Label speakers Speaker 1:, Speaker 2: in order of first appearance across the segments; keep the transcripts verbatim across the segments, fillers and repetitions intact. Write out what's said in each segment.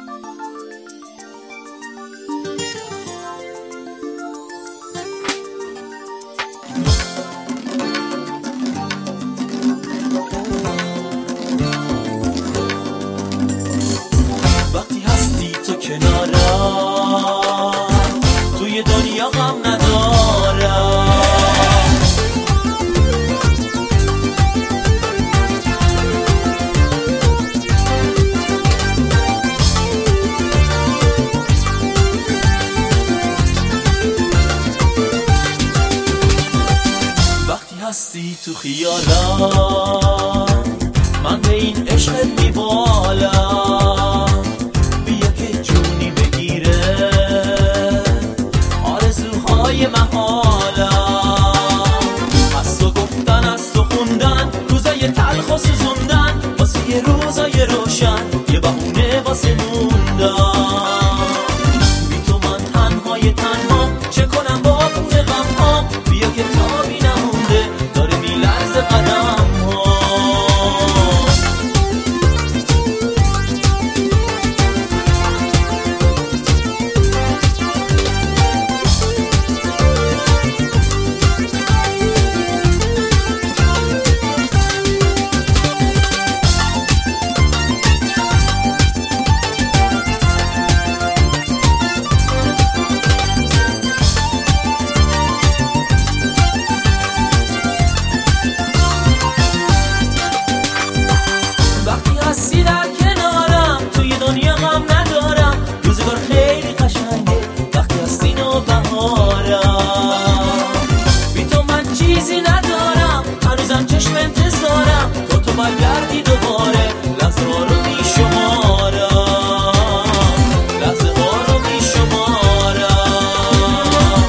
Speaker 1: وقتی هستی تو کنارم توی دنیا غم ندارم. وقتی هستی تو خیالم من به این عشقت میبالم. بیا که جونی بگیره آرزوهای محالم. از تو گفتن از تو خوندن روزای تلخ و سوزوندن واسه یه روزای روشن یه بهونه واسه موندن. بی تو من تنهای تنها چه کنم با کوه غم ها. بیا که تابی نمونده داره میلرزه قدم ها. هستی در کنارم توی دنیا غم ندارم. روزگار خیلی قشنگه وقتی هستی نوبهارم. بی تو من چیزی ندارم هنوزم چشم انتظارم. تو تو برگردی دوباره لحظه ها رو می شمارم. لحظه ها رو می شمارم.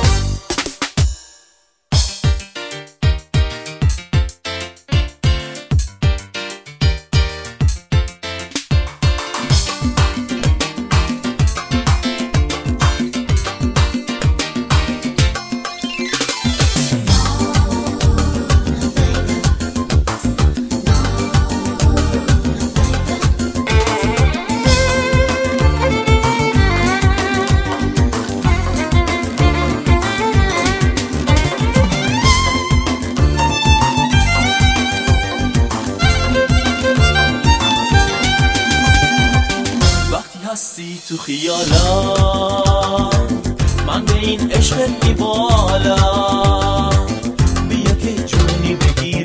Speaker 1: هستی تو خیالم من به این عشقت میبالم. بیا که جونی بگیر